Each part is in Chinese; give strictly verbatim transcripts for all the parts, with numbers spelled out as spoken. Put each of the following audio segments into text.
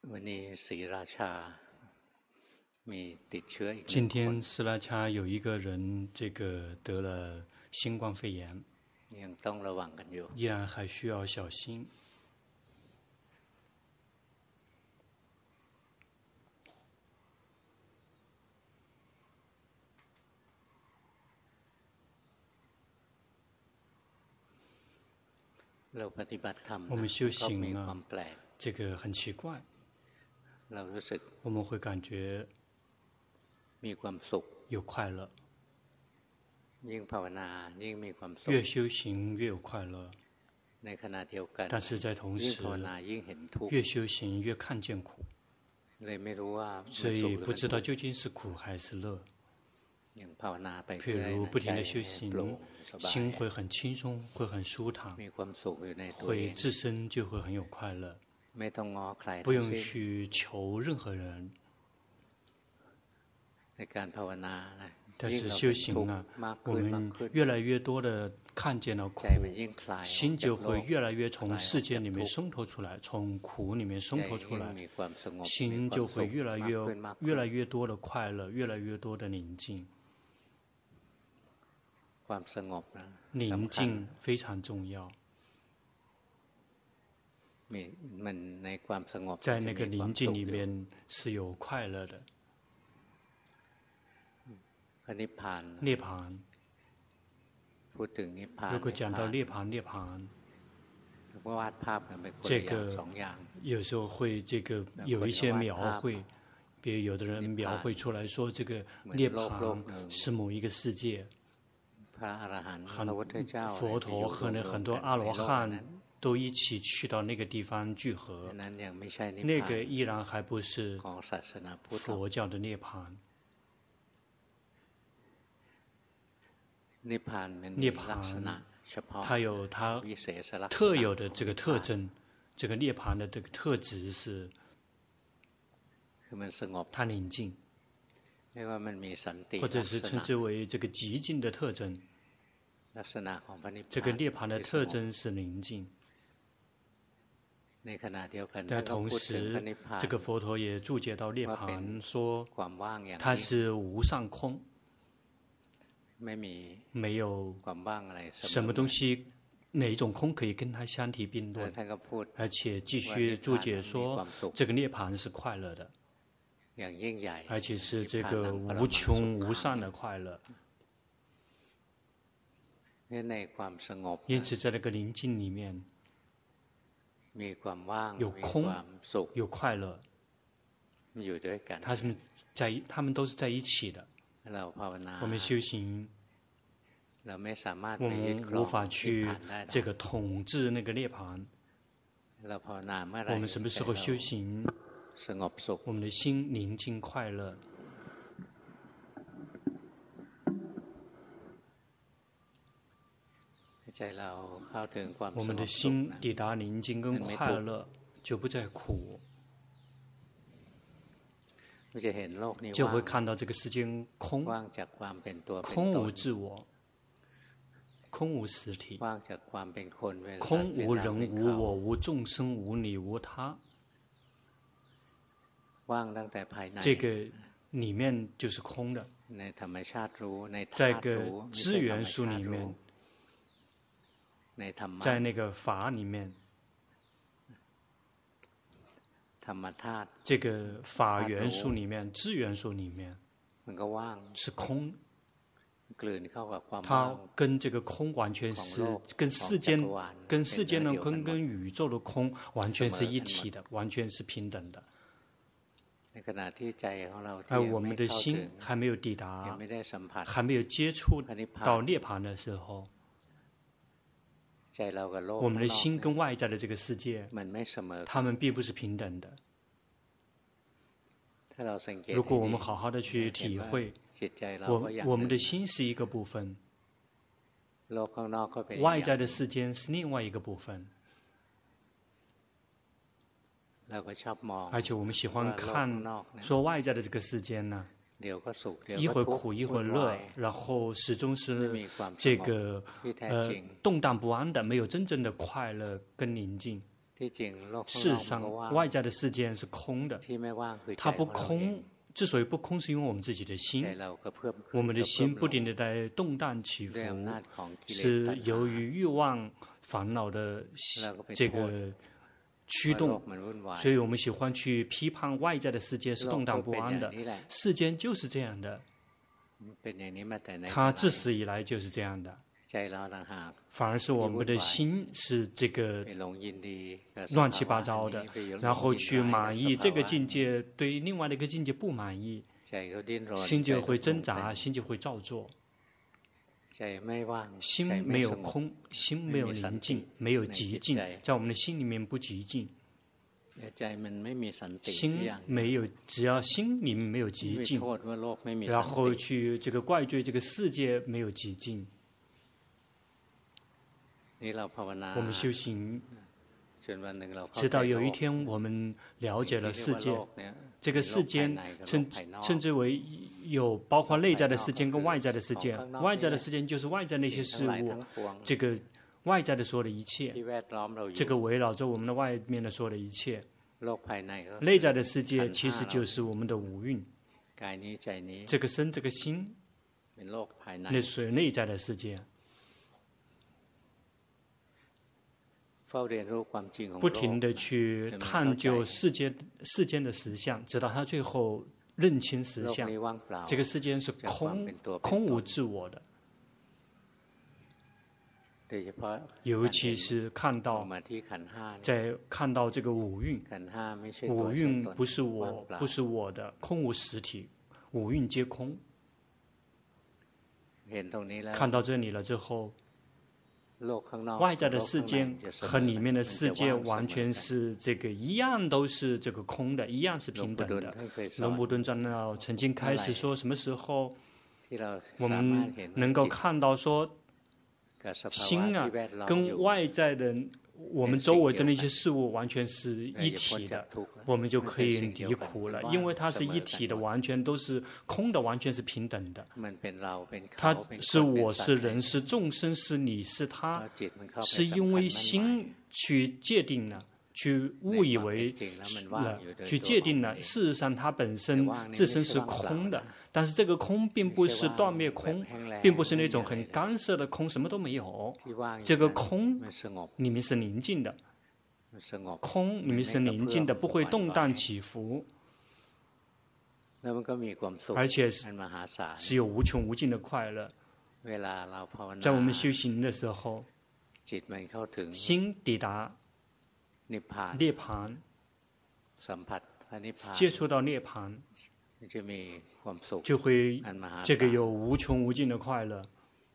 วันนี้ศรีราชามีติดเชื้ออีกหนึ่งคน今天斯拉恰有一个人这个得了新冠肺炎， ยังต้องระวังกันอยู่依然还需要小心。 เราปฏิบัติธรรม我们修ก็มี行ความ啊， แปลก这个很奇怪， เรารู้สึก我们会感觉มีความสุข有快乐， ยิ่งภาวนายิ่งมีความสุข越修行越有快乐， ในขณะเดียวกัน但是在同ยิ่ง时ภาวนายิ่งเห็นทุกข์越修行越看见苦， เลยไม่รู้ว่า所มันสุข以หรือ不มัน知道ทุกข์究竟是苦还是乐。 อย่างภาวนาไป譬เรื่อย如ๆ不停的修ใจโปร่ง行， สบาย心会很轻松，会很舒坦， มีความสุขอยู่ในตัวเอ会ง自身就会很有快乐， ไม่ต้องง้อใคร不ทั้ง用สิ้น去求任何人。 ในการภาวนานะ但ยิ่ง是เรา修เห็นทุก行ข์啊， มาก我ขึ้นมาก们ขึ้น越来越多的看见了苦ใจ，มันยิ่งคลายออก心จาก就โล会ก越来越从世界里面ทุกข์松脱出来，从苦里面松ใจ脱出ยิ่ง来， มีความสงบมี心ควา就มสุ会ข越来มาก越ขึ้นมาก越ขึ้น来越多的快乐，越来越多的宁静。 ความสงบนะ宁สำคัญ静非常重要， มีมันในความสงบ在那个จะมีความ宁สุ静ข里อยู่面是有快乐的。 พระนิพพาน涅槃， พูดถึงนิพพาน如果讲到涅槃，涅槃ก็วาดภาพกันไปคน这ละอย่าง个สองอย่าง有时候会这个有一些描绘，比如有的人描绘出来说，这个涅槃是某一个世界。 พระอรหันต์พ很ระพุทธเจ้า佛陀和那很多阿罗汉都一起去到那个地方聚合， นั้นยังไม่ใช่นิพ那พา个น依然还不是ของศาสนาพุทธ佛教的涅槃。 นิพพานมันมี涅ลักษณะ槃เฉพาะ它有它วิเศษลักษณะ特有的这个特征，这个涅槃的这个特质是คือมันสงบ它宁静， ไม่ว่ามันมีสันติ或者ลัก是ษ称ณะ之为这个寂静的特征。 ลักษณะของพระนิพพาน这个涅槃的特征是宁静。 ในขณะเดียวกัน但ท่านก็同พูดถึงพระ时นิพพาน这个佛陀也注解到涅槃说ความว่างอย่าง它นี้是无上空， ไม่มี没有ความว่างอะไรเสมอ什么东西哪一种空可以跟它相提并แล้ว论。 ท่านก็พูด而且继续注解说这个涅槃是快乐的， อย่างยิ่งใหญ่而且是这นิพพา个นังปรมั无งสุ穷ขัง无上的快乐。 เนี่ยในความสงบ因此在那个宁静里面มีความว่าง有มี空ความสุข有快乐， มันอยู่ด้วยกัน它是在他们都是在一起的。 เราภาวนา我们修行， เราไม่สามารถ我ไปยึด们ครอง无法นิพ去พานได้หรอก这个统治那个涅槃。 เราภาวนาเมื่อไหร่我们什么时候修行， สงบสุข我们的心宁静快乐， ใจเราเข้าถึงความ我ส们ง的บสุข心นะ抵达宁静跟快乐，就不再苦， เราจะเห็นโลกนี้就ว่า会看到这个世间空， ว่างจากความเป็นตัวเป็น空ต无น自我，空无实体， ว่างจากความเป็นคนเป็นสัต空ว์เป็น无เรา人เป็น无เขา我无众生无你无他， ว่างตั้งแต่ภายใน这个里面就是空的。 ในธรรมชาติรู้ในธา在ตุ个รู้ไม่资ใช่ธรร源ม书ชา里ติรู้面， ในธรรมะ在那个法里面， ธรรมธาตุ这个法元素里面、资源书里面มันก็ว่าง是空， กลืนเข้ากับความว่าง它跟这个空完全是跟世间、跟世间的空、跟宇宙的空完全是一体的，完全是平等的。 ในขณะที่ใจของเราที่而ยัง我ไม่们的เข้าถึ心ง还没有抵ยัง达， ไม่ได้สัมผัส还没有接触到涅槃的时候， ใจเรากับโลก我们的ข้างนอก心跟外在的这个世界， มันไม่เสมอ他们并不是平等的。 ถ้าเราสังเกต如果我们ให้ดี好好的去体会， จิตใจเรา我ก็อย่าง我们ห的นึ่ง心是一个部分， โลกข้างนอกก็เป็นอีก外อย่าง在的世间是另外一个部分。 เราก็ชอบมอง而且我们喜欢ว่าโลกข้าง看นอกเนี่ย说外在的这个世间呢， เดี๋ยวก็สุขเดี๋ยว一ก็会ทุกข์苦一会วุ่นวา乐ย ， 然后始终ไม่是มีความส这งบ个ที่แท้呃จริง动荡不安的，没有真正的快乐跟宁静。 事实上，外在的世界是空的，它不空。之所以不空，是因为我们自己的心，我们的心不停地在动荡起伏，是由于欲望、烦恼的这个驱动，所以我们喜欢去批判外在的世界是动荡不安的。世间就是这样的，它自始以来就是这样的。反而是我们的心是这个乱七八糟的，然后去满意这个境界，对另外的一个境界不满意，心就会挣扎，心就会造作。心没有空，心没有宁静，没有极静，在我们的心里面不极静。心没有，只要心里面没有极静，然后去这个怪罪这个世界没有极静。我们修行，直到有一天我们了解了世界，这个世间称称之为有包括内在的世间跟外在的世界。外在的世间就是外在那些事物，这个外在的所有的一切，这个围绕着我们的外面的所有的一切。内在的世界其实就是我们的五蕴，这个身这个心，那是内在的世界。不停地去探究世界世间的实相，直到他最后认清实相。这个世间是空，空无自我的。尤其是看到，在看到这个五蕴，五蕴不是我，不是我的，空无实体，五蕴皆空。看到这里了之后，外在的世界和里面的世界完全是这个一样，都是这个空的，一样是平等的。龙布顿长老曾经开始说，什么时候我们能够看到说，心啊跟外在的我们周围的那些事物完全是一体的，我们就可以离苦了，因为它是一体的，完全都是空的，完全是平等的。它是我是人是众生是你是他，是因为心去界定了，去误以为了，去界定了。事实上它本身自身是空的，但是这个空并不是断灭空，并不是那种很干涉的空，什么都没有。这个空里面是宁静的，空里面是宁静的，不会动荡起伏，而且是有无穷无尽的快乐。在我们修行的时候，心抵达涅槃，接触到涅槃，就会这个有无穷无尽的快乐。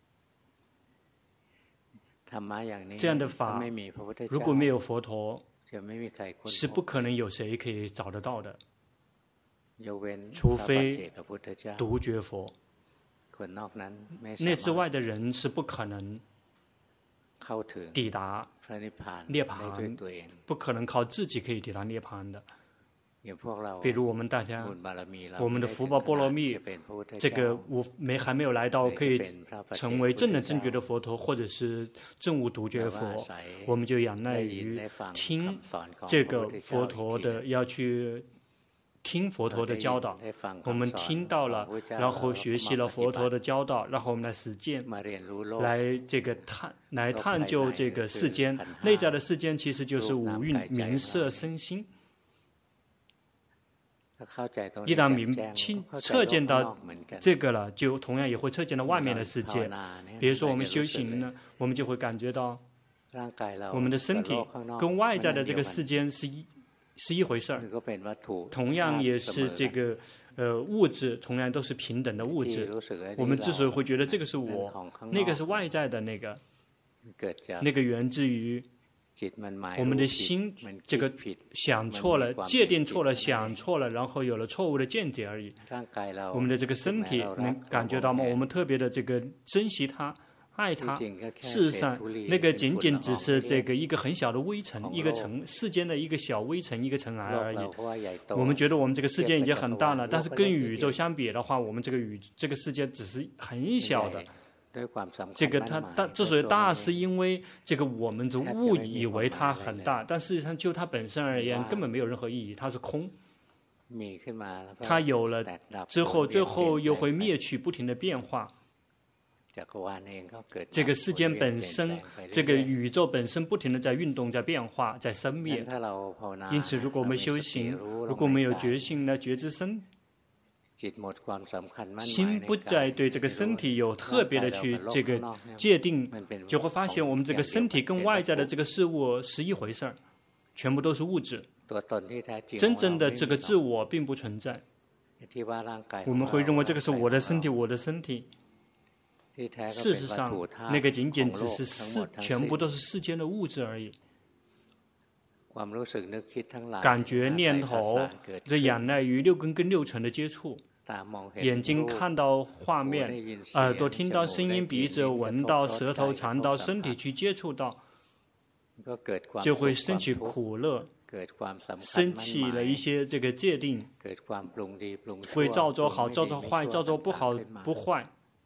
这样的法，如果没有佛陀，是不可能有谁可以找得到的，除非独觉佛。那之外的人是不可能抵达涅槃，不可能靠自己可以抵达涅槃的。比如我们大家，我们的福报波罗蜜，这个我没还没有来到可以成为正的正觉的佛陀，或者是正无独觉佛，我们就仰赖于听这个佛陀的，要去听佛陀的教导。我们听到了，然后学习了佛陀的教导，然后我们来实践，来这个探来探究这个世间内在的世间，其实就是五蕴名色身心。一旦明清测见到这个了，就同样也会测见到外面的世界。比如说我们修行呢，我们就会感觉到我们的身体跟外在的这个世间是一是一回事儿，同样也是这个呃物质，同样都是平等的物质。我们之所以会觉得这个是我，那个是外在的那个，那个源自于我们的心这个想错了，界定错了，想错了，然后有了错误的见解而已。我们的这个身体能感觉到吗？我们特别的这个珍惜它，爱它。事实上，那个仅仅只是这个一个很小的微尘，一个尘世间的一个小微尘，一个尘埃而已。我们觉得我们这个世界已经很大了，但是跟宇宙相比的话，我们这个宇这个世界只是很小的。 这个它大之所以大，是因为这个我们就误以为它很大，但事实上就它本身而言根本没有任何意义，它是空。它有了之后，最后又会灭去，不停的变化。这个世间本身，这个宇宙本身不停的在运动，在变化，在生灭。因此，如果我们修行，如果我们有觉性呢，觉知身，心不再对这个身体有特别的去这个界定，就会发现我们这个身体跟外在的这个事物是一回事儿，全部都是物质。真正的这个自我并不存在。我们会认为这个是我的身体，我的身体。事实上，那个仅仅只是世，全部都是世间的物质而已。感觉、念头，这仰赖于六根跟六尘的接触。眼睛看到画面，耳朵听到声音，鼻子闻到，舌头尝到，身体去接触到，就会升起苦乐，升起了一些这个界定，会造作好，造作坏，造作不好不坏。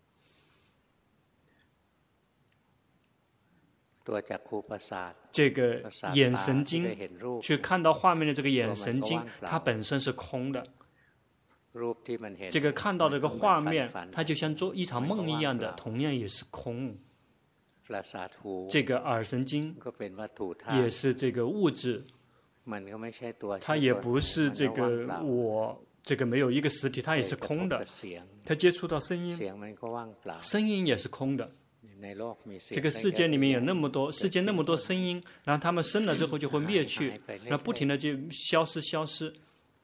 这个眼神经去看到画面的这个眼神经，它本身是空的。这个看到这个画面，它就像做一场梦一样的，同样也是空。这个耳神经也是这个物质，它也不是这个我，这个没有一个实体，它也是空的。它接触到声音，声音也是空的。这个世界里面有那么多，世界那么多声音，然后它们生了之后就会灭去，然后不停的就消失消失。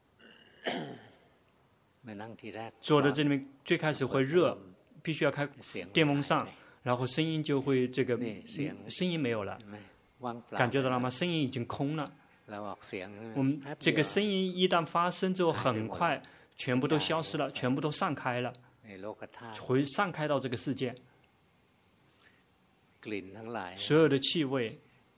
坐在这里面最开始会热，必须要开电风扇，然后声音就会这个声音没有了，感觉到了吗？声音已经空了。我们这个声音一旦发生之后，很快全部都消失了，全部都散开了，会散开到这个世界。所有的气味，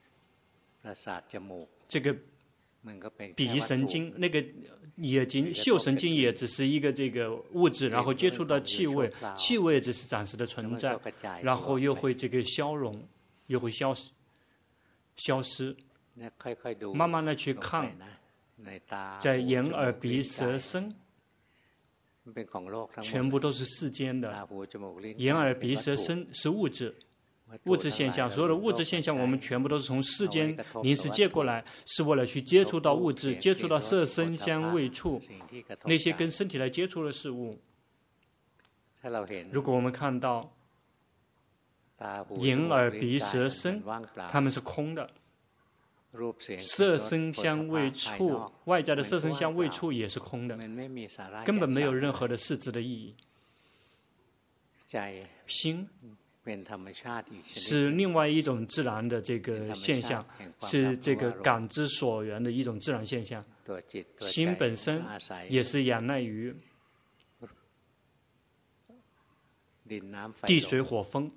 这个鼻神经，那个眼睛、嗅神经也只是一个这个物质，然后接触到气味，气味只是暂时的存在，然后又会这个消融，又会消失，消失。慢慢的去看，在眼、耳、鼻、舌、身，全部都是世间的。眼、耳、鼻、舌、身是物质。物质现象，所有的物质现象，我们全部都是从世间临时借过来，是为了去接触到物质，接触到色声香味触，那些跟身体来接触的事物。如果我们看到眼、耳、鼻、舌、身，它们是空的。色声香味触，外在的色声香味触也是空的，根本没有任何的实质的意义。心是另外一种自然的这个现象，是这个感知所缘的一种自然现象。心本身也是仰赖于地水火风，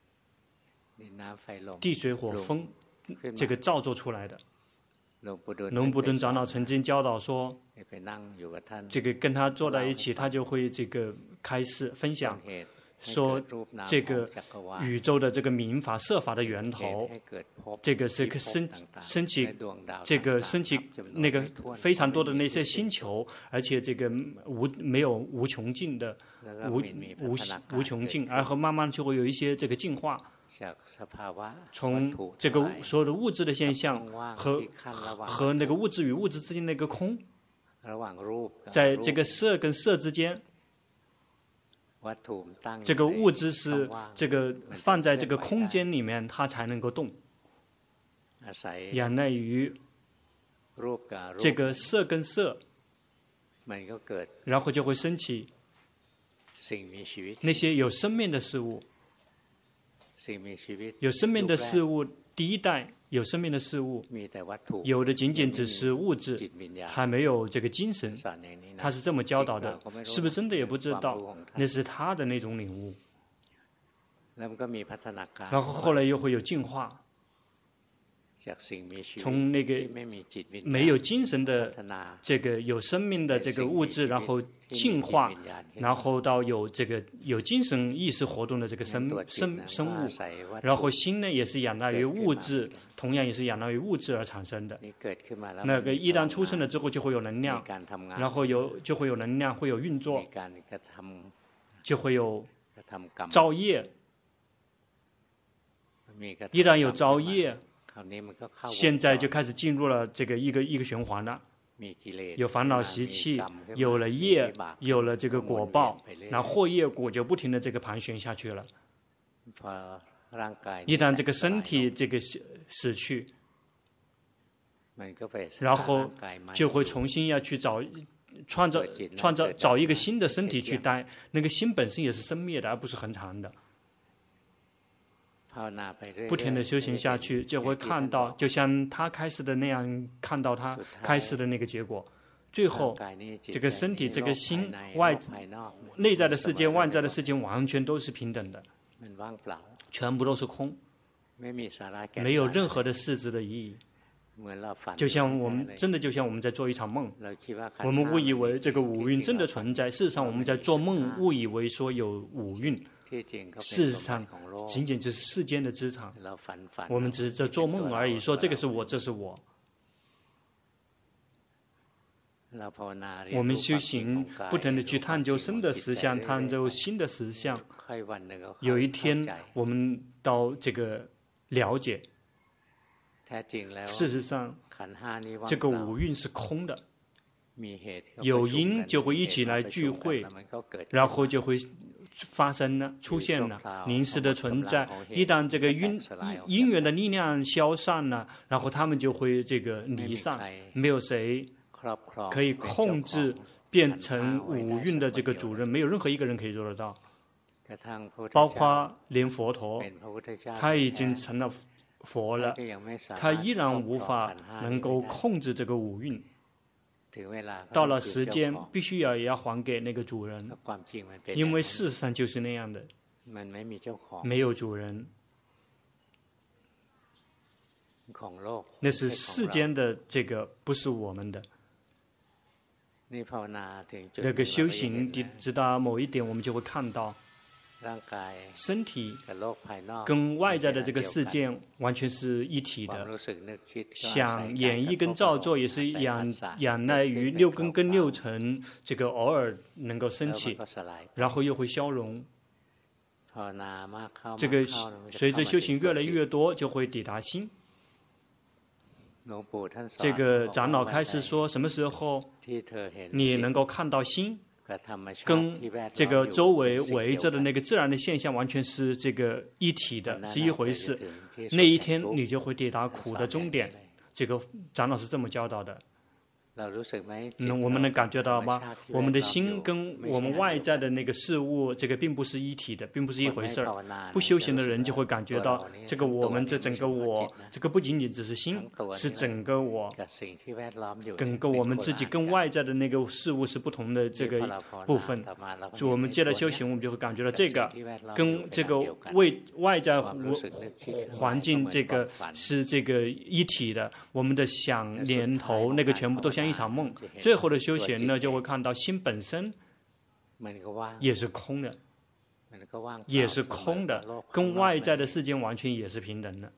地水火风这个造作出来的。龙布顿长老曾经教导说，这个跟他坐在一起，他就会这个开示分享。说这个宇宙的这个民法设法的源头，这个是升升起，这个升起那个非常多的那些星球，而且这个无没有无穷尽的无无无穷尽，然后慢慢就会有一些这个进化，从这个所有的物质的现象和和那个物质与物质之间那个空，在这个色跟色之间。这个物质是这个放在这个空间里面，它才能够动。仰赖于这个色跟色，然后就会升起那些有生命的事物。有生命的事物，第一代有生命的事物，有的仅仅只是物质，还没有这个精神。他是这么教导的，是不是真的也不知道，那是他的那种领悟。然后后来又会有进化， 从那个没有精神的这个有生命的这个物质，然后进化，然后到有这个有精神意识活动的这个生生生物，然后心呢也是仰赖于物质，同样也是仰赖于物质而产生的。那个一旦出生了之后就会有能量，然后有就会有能量，会有运作，就会有造业。一旦有造业，现在就开始进入了这个一个一个循环了。有烦恼习气，有了业，有了这个果报，然后祸业果就不停的这个盘旋下去了。一旦这个身体这个死去，然后就会重新要去找创造创造找一个新的身体去待，那个心本身也是生灭的，而不是恒常的。不停的修行下去，就会看到，就像他开始的那样，看到他开始的那个结果。最后，这个身体、这个心、外内在的世界、外在的世界，完全都是平等的，全部都是空，没有任何的实质的意义。就像我们真的就像我们在做一场梦，我们误以为这个五蕴真的存在，事实上我们在做梦，误以为说有五蕴。事实上，仅仅只是世间的资产，我们只是在做梦而已。说这个是我，这是我。我们修行，不停的去探究生的实相，探究心的实相。有一天，我们到这个了解，事实上，这个五蕴是空的，有因就会一起来聚会，然后就会发生了，出现了临时的存在。一旦这个因因缘的力量消散了，然后他们就会这个离散，没有谁可以控制变成五蕴的这个主人，没有任何一个人可以做得到。包括连佛陀，他已经成了佛了，他依然无法能够控制这个五蕴。到了时间，必须要也要还给那个主人，因为事实上就是那样的，没有主人，那是世间的这个，不是我们的。那个修行，直到某一点，我们就会看到，身体跟外在的这个世界完全是一体的，想演绎跟造作也是仰仰赖于六根跟六尘，这个偶尔能够升起，然后又会消融。这个随着修行越来越多，就会抵达心。这个长老开始说，什么时候你能够看到心跟这个周围围着的那个自然的现象完全是这个一体的，是一回事，那一天你就会抵达苦的终点。这个长老是这么教导的。嗯，我们能感觉到吗？我们的心跟我们外在的那个事物，这个并不是一体的，并不是一回事儿。不修行的人就会感觉到，这个我们这整个我，这个不仅仅只是心，是整个我，整个我们自己跟外在的那个事物是不同的这个部分。就我们接着修行，我们就会感觉到这个跟这个外外在环境这个是这个一体的，我们的想念头那个全部都像一场梦。最后的修行呢，就会看到心本身也是空的，也是空的，跟外在的世界完全也是平等的。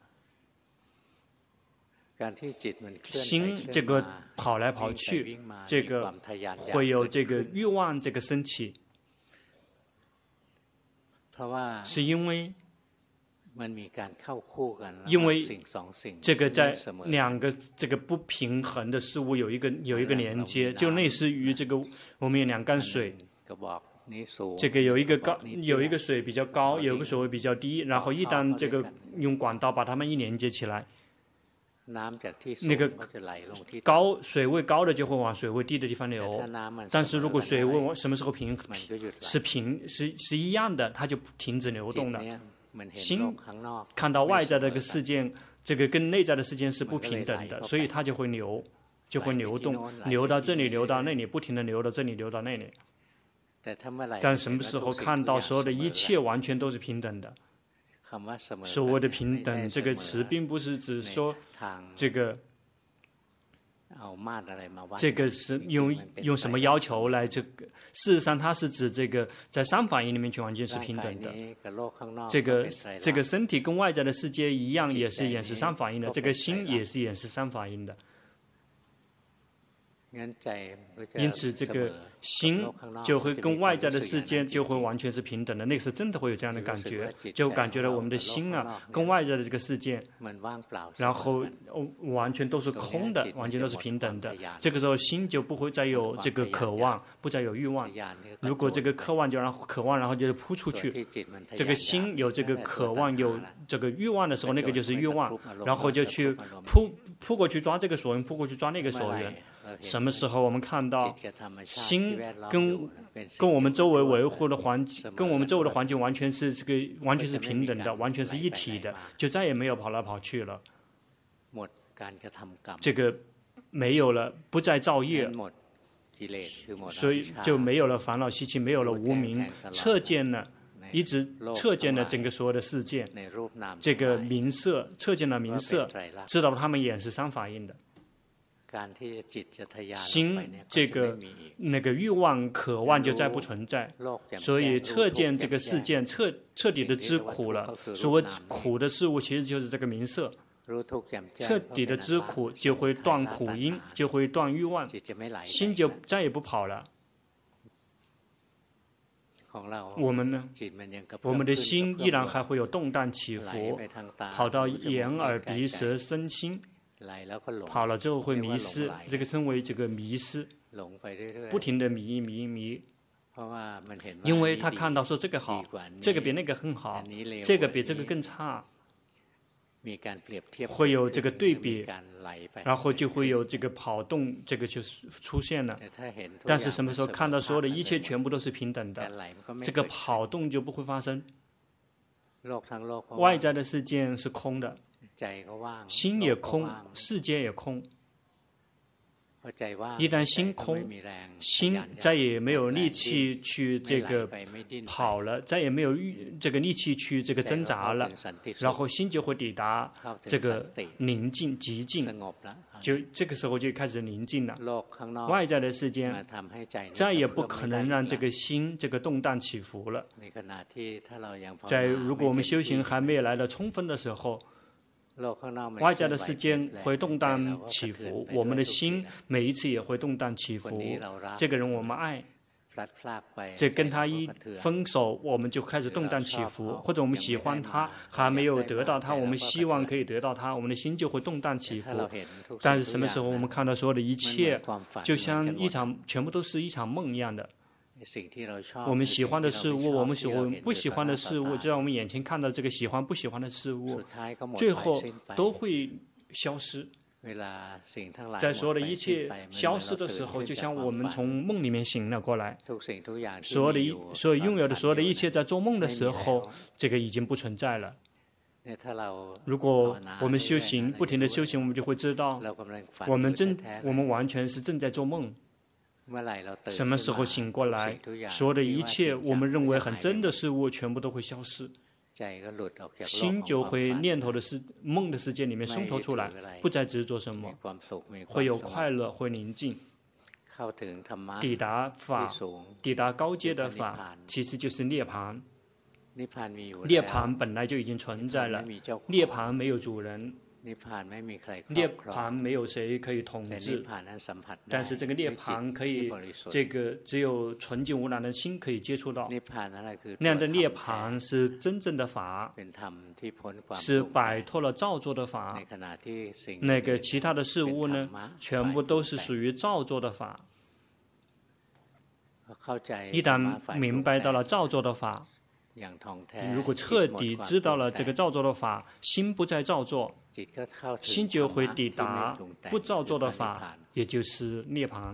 心这个跑来跑去，这个会有这个欲望这个升起，是因为因为这个在两个这个不平衡的事物有一个有一个连接，就类似于这个我们有两缸水，这个有一个高有一个水比较高，有一个水位比较低，然后一旦这个用管道把它们一连接起来，那个高水位高的就会往水位低的地方流，但是如果水位什么时候平平是平是是一样的，它就停止流动了。心看到外在的这个事件，这个跟内在的事件是不平等的，所以它就会流，就会流动，流到这里，流到那里，不停的流到这里，流到那里。但什么时候看到所有的一切完全都是平等的， 所谓的平等这个词，并不是指说这个。这个是用用什么要求来这个？事实上，它是指这个在三法印里面全完全是平等的。这个这个身体跟外在的世界一样，也是也是三法印的。这个心也是也是三法印的。因此，这个心就会跟外在的世界就会完全是平等的。那个时候真的会有这样的感觉，就感觉到我们的心啊，跟外在的这个世界，然后完全都是空的，完全都是平等的。这个时候心就不会再有这个渴望，不再有欲望。如果这个渴望就让渴望，然后就扑出去。这个心有这个渴望、有这个欲望的时候，那个就是欲望，然后就去扑扑过去抓这个所缘，扑过去抓那个所缘。什么时候我们看到心跟跟我们周围维护的环境，跟我们周围的环境完全是这个完全是平等的，完全是一体的，就再也没有跑来跑去了。这个没有了，不再造业，所以就没有了烦恼习气，没有了无明，彻见了，一直彻见了整个所有的世界，这个名色，彻见了名色，知道他们也是三法印的。心这个那个欲望渴望就再不存在，所以彻见这个世界，彻彻底的知苦了。所谓苦的事物，其实就是这个名色。彻底的知苦，就会断苦因，就会断欲望，心就再也不跑了。我们呢？我们的心依然还会有动荡起伏，跑到眼耳鼻舌身心。跑了之后会迷失，这个称为这个迷失，不停的迷迷迷，因为他看到说这个好，这个比那个很好，这个比这个更差，会有这个对比，然后就会有这个跑动，这个就出现了。但是什么时候看到所有的一切全部都是平等的，这个跑动就不会发生。外在的世界是空的。心也空，世界也空。一旦心空，心再也没有力气去这个跑了，再也没有这个力气去这个挣扎了，然后心就会抵达这个宁静极静，就这个时候就开始宁静了。外在的世界再也不可能让这个心这个动荡起伏了。在如果我们修行还没有来到充分的时候，外在的世界会动荡起伏，我们的心每一次也会动荡起伏。这个人我们爱，这跟他一分手，我们就开始动荡起伏；或者我们喜欢他，还没有得到他，我们希望可以得到他，我们的心就会动荡起伏。但是什么时候我们看到所有的一切，就像一场全部都是一场梦一样的。我们喜欢的事物，我们喜欢不喜欢的事物，就在我们眼前看到这个喜欢不喜欢的事物，最后都会消失。在所有的一切消失的时候，就像我们从梦里面醒了过来，所有的一所有拥有的所有的一切，在做梦的时候，这个已经不存在了。如果我们修行，不停的修行，我们就会知道，我们正我们完全是正在做梦。什么时候醒过来，所有的一切我们认为很真的事物全部都会消失，心就会念头的世梦的世界里面松脱出来，不再执着什么，会有快乐，会宁静，抵达法，抵达高阶的法，其实就是涅槃。涅槃本来就已经存在了，涅槃没有主人，涅槃没有谁可以统治，但是这个涅槃可以，这个只有纯净无染的心可以接触到。那样的涅槃是真正的法，是摆脱了造作的法。那个其他的事物呢，全部都是属于造作的法。一旦明白到了造作的法，如果彻底知道了这个造作的法，心不再造作，心就会抵达不造作的法，也就是涅槃。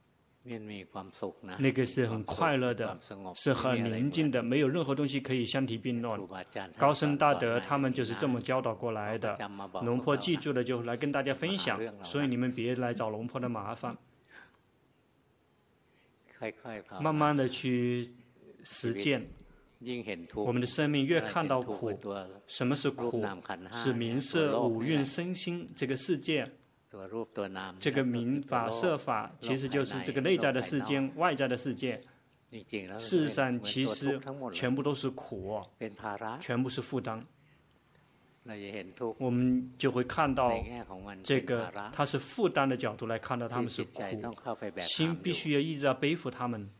那个是很快乐的，是很宁静的，没有任何东西可以相提并论。高僧大德他们就是这么教导过来的，龙婆记住了就来跟大家分享，所以你们别来找龙婆的麻烦，慢慢的去实践。 我们的生命越看到苦，什么是苦？是名色五蕴身心这个世界。这个名法色法其实就是这个内在的世间、外在的世界。事实上，其实全部都是苦，全部是负担。我们就会看到这个，它是负担的角度来看到他们是苦，心必须要一直要背负他们。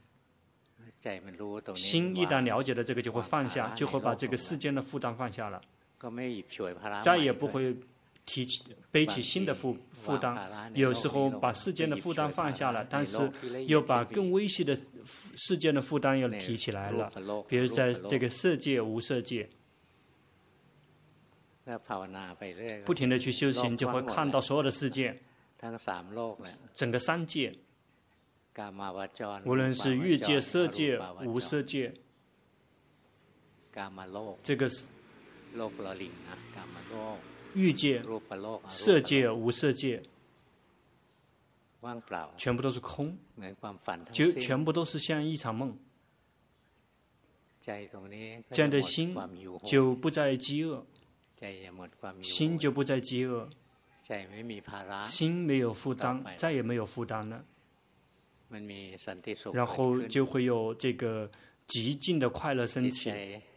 心一旦了解了这个，就会放下，就会把这个世间的负担放下了，再也不会提起背起新的负负担。有时候把世间的负担放下了，但是又把更微细的世间的负担又提起来了，比如在这个色界、无色界。不停地去修行，就会看到所有的世界，整个三界，无论是欲界、色界、无色界，这个欲界、色界、无色界，全部都是空，就全部都是像一场梦。这样的心就不再饥饿。心就不再饥饿，心没有负担，再也没有负担了。然后就会有这个极尽的快乐升起，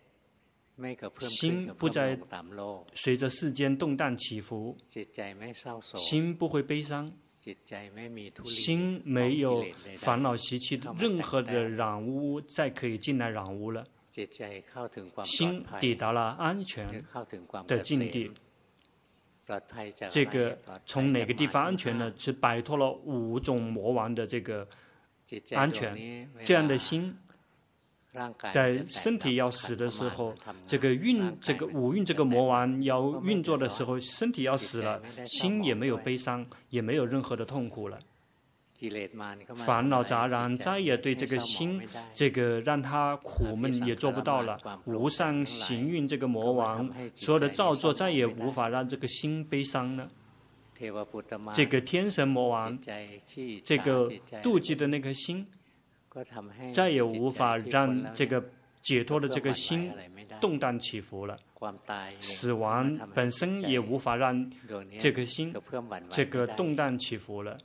心不再随着世间动荡起伏，心不会悲伤，心没有烦恼习气任何的染污再可以进来染污了。心抵达了安全的境地，这个从哪个地方安全呢？是摆脱了五种魔王的这个安全。这样的心，在身体要死的时候，这个运这个五蕴这个魔王要运作的时候，身体要死了，心也没有悲伤，也没有任何的痛苦了。烦恼杂染再也对这个心，这个让他苦闷也做不到了。无上行运这个魔王，所有的造作再也无法让这个心悲伤了。这个天神魔王，这个妒忌的那颗心，再也无法让这个解脱的这个心动荡起伏了。死亡本身也无法让这个心这个动荡起伏了。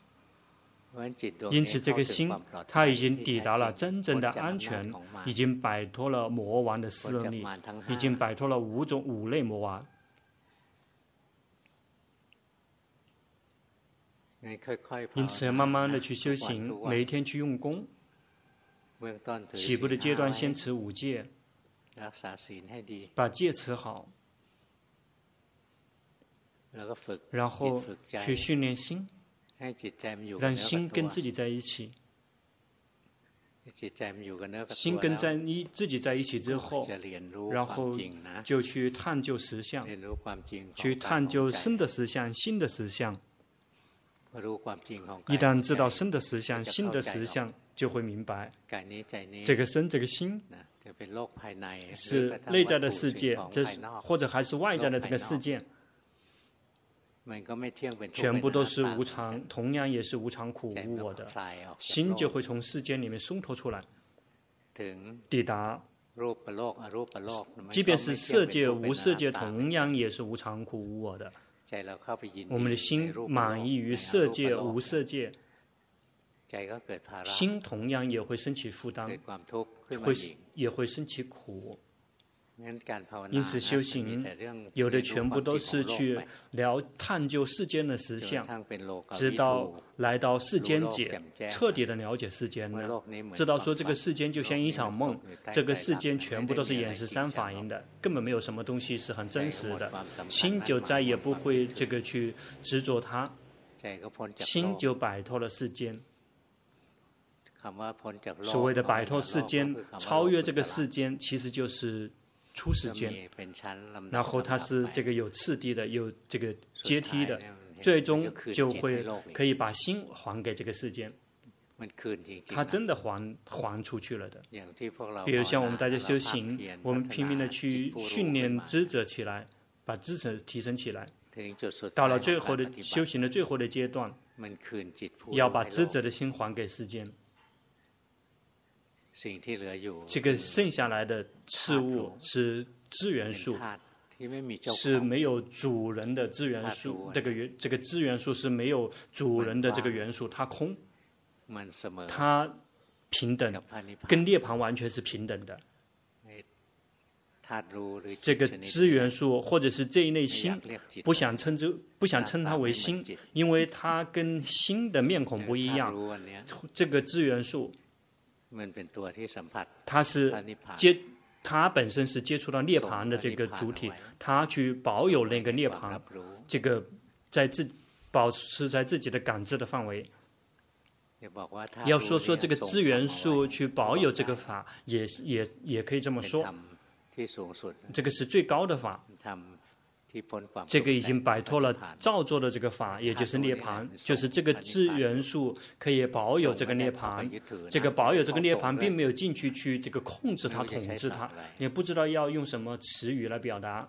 因此，这个心，它已经抵达了真正的安全，已经摆脱了魔王的势力，已经摆脱了五种五类魔王。因此，慢慢的去修行，每一天去用功。起步的阶段，先持五戒，把戒持好，然后去训练心。让心跟自己在一起，心跟在你自己在一起之后，然后就去探究实相，去探究生的实相、心的实相。一旦知道生的实相、心的实相，就会明白，这个生、这个心是内在的世界，这或者还是外在的这个世界。全部都是无常，同样也是无常苦无我的，心就会从世间里面松脱出来，抵达。即便是色界、无色界，同样也是无常苦无我的。我们的心满意于色界、无色界，心同样也会升起负担，会也会升起苦。因此，修行有的全部都是去了探究世间的实相，直到来到世间界，彻底的了解世间呢，知道说这个世间就像一场梦，这个世间全部都是眼识三法印的，根本没有什么东西是很真实的，心就再也不会这个去执着它，心就摆脱了世间。所谓的摆脱世间、超越这个世间，其实就是出世间，然后它是这个有次第的，有这个阶梯的，最终就会可以把心还给这个世间，它真的还还出去了的。比如像我们大家修行，我们拼命的去训练知者起来，把知者提升起来，到了最后的修行的最后的阶段，要把知者的心还给世间。 这个剩下来的事物是资源数，是没有主人的资源数。这个元这个资源数是没有主人的这个元素，它空，它平等，跟涅槃完全是平等的。这个资源数或者是这一类心，不想称之不想称它为心，因为它跟心的面孔不一样。这个资源数，它是接，它本身是接触到涅槃的这个主体，它去保有那个涅槃，这个在自保持在自己的感知的范围。要说说这个资源数去保有这个法，也也也可以这么说。这个是最高的法，这个已经摆脱了造作的这个法，也就是涅槃，就是这个资源数可以保有这个涅槃。这个保有这个涅槃，并没有进去去这个控制它、统治它，也不知道要用什么词语来表达。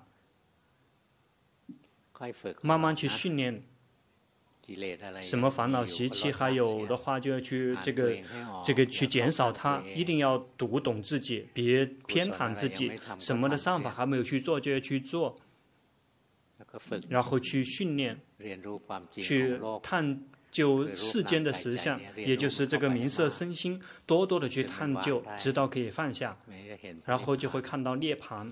慢慢去训练。什么烦恼习气还有的话，就要去这个这个去减少它，一定要读懂自己，别偏袒自己。什么的善法还没有去做，就要去做，然后去训练，去探究世间的实相，也就是这个名色身心，多多的去探究，直到可以放下，然后就会看到涅槃。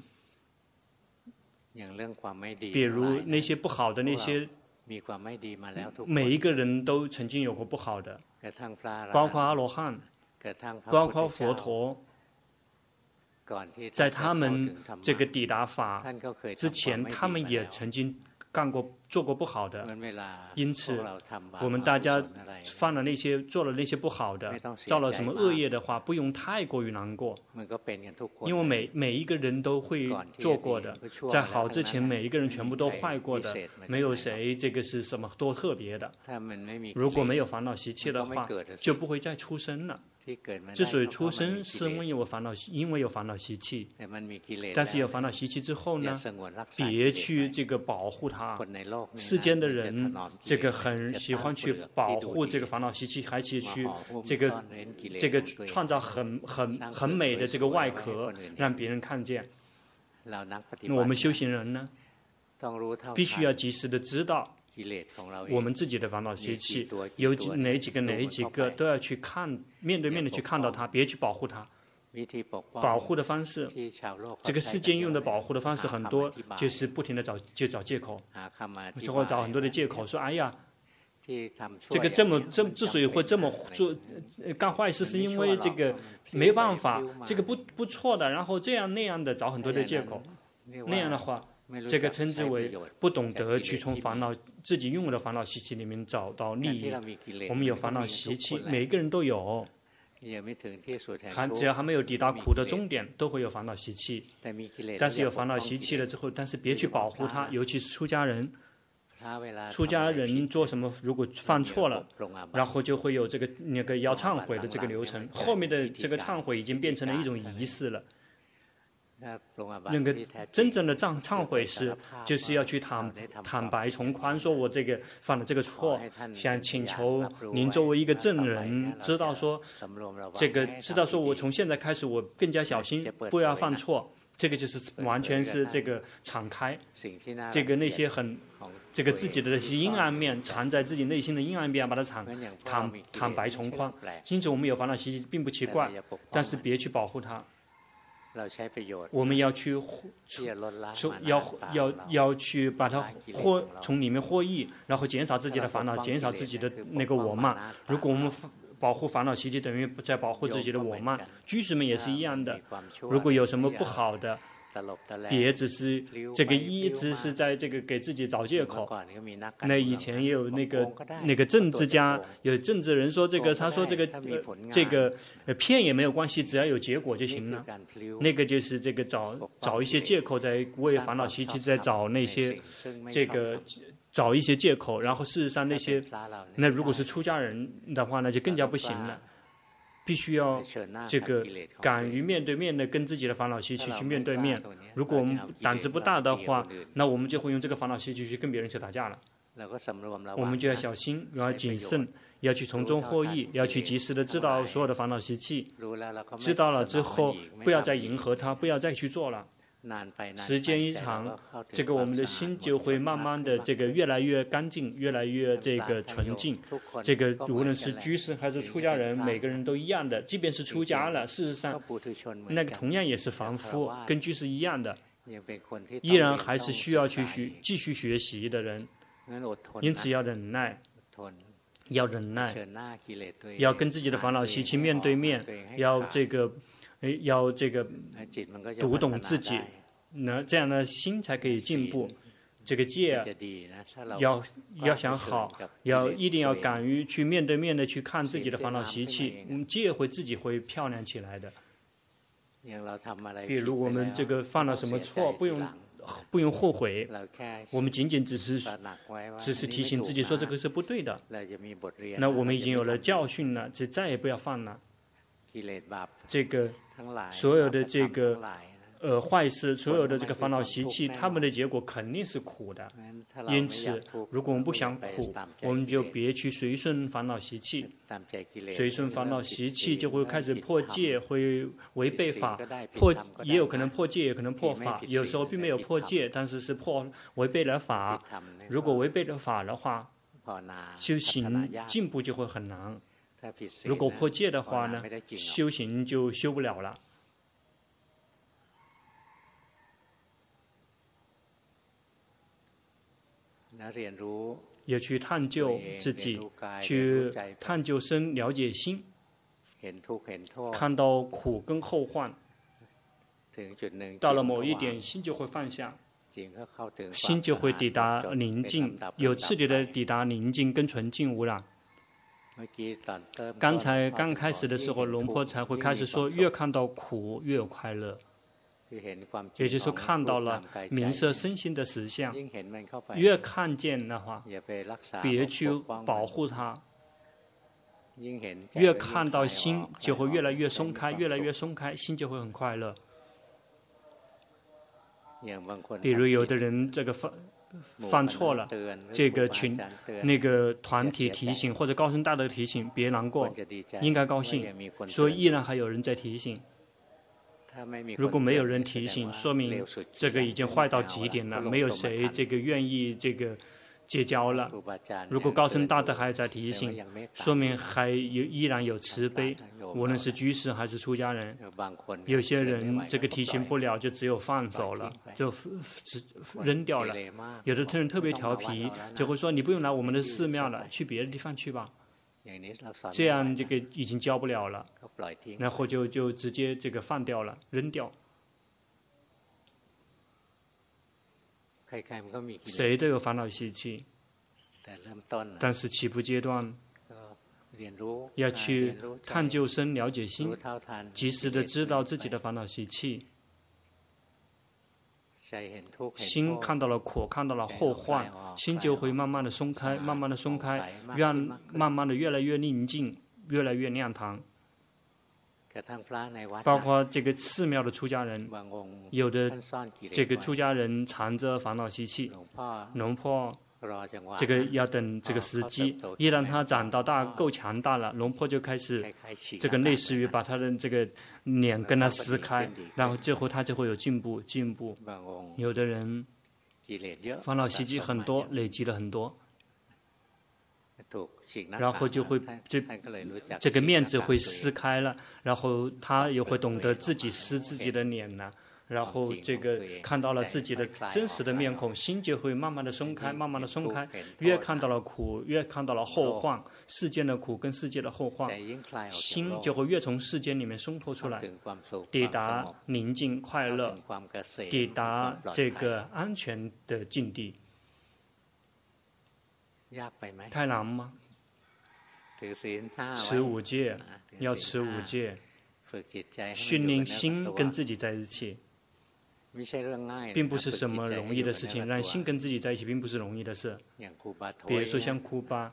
比如那些不好的那些。每一个人都曾经有过不好的，包括阿罗汉，包括佛陀，在他们这个抵达法之前，他们也曾经干过、做过不好的。因此，我们大家犯了那些、做了那些不好的、造了什么恶业的话，不用太过于难过，因为每每一个人都会做过的。在好之前，每一个人全部都坏过的，没有谁这个是什么多特别的。如果没有烦恼习气的话，就不会再出生了。之所以出生，是因为有烦恼，因为有烦恼习气。但是有烦恼习气之后呢，别去这个保护它。世间的人，这个很喜欢去保护这个烦恼习气，还去去这个这个创造很很很美的这个外壳，让别人看见。那我们修行人呢，必须要及时的知道。我们自己的烦恼习气有几哪几个哪几个都要去看，面对面的去看到它，别去保护它。保护的方式，这个世间用的保护的方式很多，就是不停的找就找借口，就会找很多的借口说，哎呀，这个这么这之所以会这么做干坏事，是因为这个没办法，这个不不错的，然后这样那样的找很多的借口，那样的话。这个称之为不懂得去从烦恼自己拥有的烦恼习气里面找到利益。我们有烦恼习气，每一个人都有，还只要还没有抵达苦的终点，都会有烦恼习气。但是有烦恼习气了之后，但是别去保护它，尤其是出家人。出家人做什么，如果犯错了，然后就会有这个那个要忏悔的这个流程。后面的这个忏悔已经变成了一种仪式了。那个真正的忏忏悔是，就是要去坦坦白从宽，说我这个犯了这个错，想请求您作为一个证人，知道说这个知道说我从现在开始我更加小心，不要犯错。这个就是完全是这个敞开，这个那些很这个自己的那些阴暗面藏在自己内心的阴暗面，把它坦坦坦白从宽。因此我们有烦恼习气并不奇怪，但是别去保护它。我们要去出要要要去把它获从里面获益，然后减少自己的烦恼，减少自己的那个我慢。如果我们保护烦恼习气，等于在保护自己的我慢。居士们也是一样的，如果有什么不好的，别只是这个一直是在这个给自己找借口。那以前也有那个那个政治家，有政治人说这个，他说这个、呃、这个呃骗也没有关系，只要有结果就行了。那个就是这个找找一些借口，在为烦恼习气在找那些这个找一些借口，然后事实上那些那如果是出家人的话，那就更加不行了。必须要这个敢于面对面的跟自己的烦恼习气去面对面。如果我们胆子不大的话，那我们就会用这个烦恼习气去跟别人去打架了。 我们就要小心，要谨慎，要去从中获益，要去及时的知道所有的烦恼习气。知道了之后，不要再迎合它，不要再去做了。时间一长，这个我们的心就会慢慢的这个越来越干净，越来越这个纯净。这个无论是居士还是出家人，每个人都一样的。即便是出家了，事实上那个同样也是凡夫，跟居士一样的，依然还是需要去学继续学习的人。因此要忍耐，要忍耐，要跟自己的烦恼习气面对面，要这个。要这个读懂自己，那这样的心才可以进步。这个戒要要想好，要一定要敢于去面对面的去看自己的烦恼习气，嗯，戒会自己会漂亮起来的。比如我们这个犯了什么错，不用不用后悔，我们仅仅只是只是提醒自己说这个是不对的，那我们已经有了教训了，就再也不要犯了。这个所有的这个呃坏事，所有的这个烦恼习气，他们的结果肯定是苦的。因此，如果我们不想苦，我们就别去随顺烦恼习气。随顺烦恼习气就会开始破戒，会违背法。破也有可能破戒，也可能破法。有时候并没有破戒，但是是破违背了法。如果违背了法的话，修行进步就会很难。如果破戒的话呢，修行就修不了了。要去探究自己，去探究身，了解心，看到苦跟后患。到了某一点，心就会放下，心就会抵达宁静，有次第的抵达宁静跟纯净无染。刚才刚开始的时候，龙婆才会开始说，越看到苦越有快乐，也就是说看到了名色身心的实相，越看见的话，别去保护它，越看到心就会越来越松开，越来越松开，心就会很快乐。比如有的人这个犯犯错了，这个群那个团体提醒或者高僧大德提醒，别难过，应该高兴，所以依然还有人在提醒。如果没有人提醒，说明这个已经坏到极点了，没有谁这个愿意这个结交了。如果高僧大德还在提醒，说明还有依然有慈悲，无论是居士还是出家人。有些人这个提醒不了，就只有放手了，就扔掉了。有的人特别调皮，就会说你不用来我们的寺庙了，去别的地方去吧。这样这个已经教不了了，然后就就直接这个放掉了，扔掉。谁都有烦恼习气，但是起步阶段要去探究身，了解心，及时的知道自己的烦恼习气。心看到了苦，看到了后患，心就会慢慢的松开，慢慢的松开，让慢慢的越来越宁静，越来越亮堂。包括这个寺庙的出家人，有的这个出家人藏着烦恼习气，龙婆这个要等这个时机，一旦他长到大够强大了，龙婆就开始这个类似于把他的这个脸跟他撕开，然后最后他就会有进步进步。有的人烦恼习气很多，累积了很多，然后就会这这个面子会撕开了，然后他也会懂得自己撕自己的脸了。然后这个看到了自己的真实的面孔，心就会慢慢的松开，慢慢的松开。越看到了苦，越看到了后患，世间的苦跟世界的后患，心就会越从世间里面松脱出来，抵达宁静快乐，抵达这个安全的境地。太难吗？持五戒，要持五戒，训练心跟自己在一起。并不是什么容易的事情，让心跟自己在一起并不是容易的事。比如说像库巴，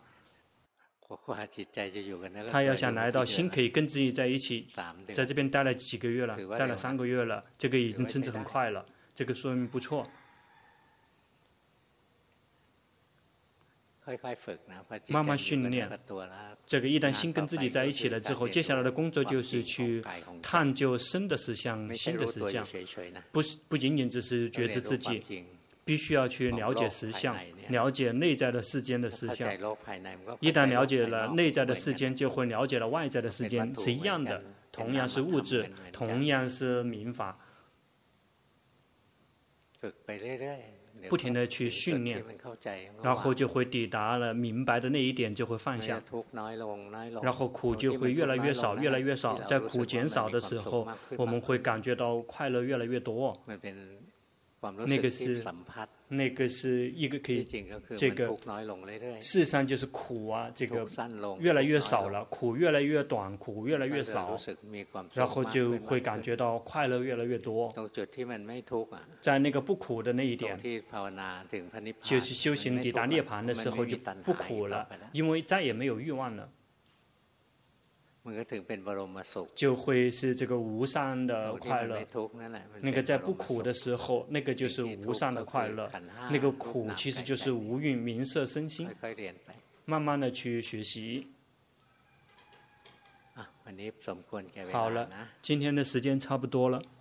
他要想来到心可以跟自己在一起，在这边待了几个月了，待了三个月了，这个已经甚至很快了，这个说明不错。 慢慢训练。这个一旦心跟自己在一起了之后，接下来的工作就是去探究深的思想、新的思想，不是不仅仅只是觉知自己，必须要去了解实相，了解内在的世间的实相。一旦了解了内在的世间，就会了解了外在的世间，是一样的，同样是物质，同样是民法。不停地去训练，然后就会抵达了明白的那一点，就会放下，然后苦就会越来越少，越来越少。在苦减少的时候，我们会感觉到快乐越来越多。那个是那个是一个可以这个，事实上就是苦啊，这个越来越少了，苦越来越短，苦越来越少，然后就会感觉到快乐越来越多。在那个不苦的那一点，就是修行抵达涅槃的时候就不苦了，因为再也没有欲望了。就会是这个无上的快乐。那个在不苦的时候，那个就是无上的快乐。那个苦其实就是无蕴名色身心。慢慢的去学习。好了，今天的时间差不多了。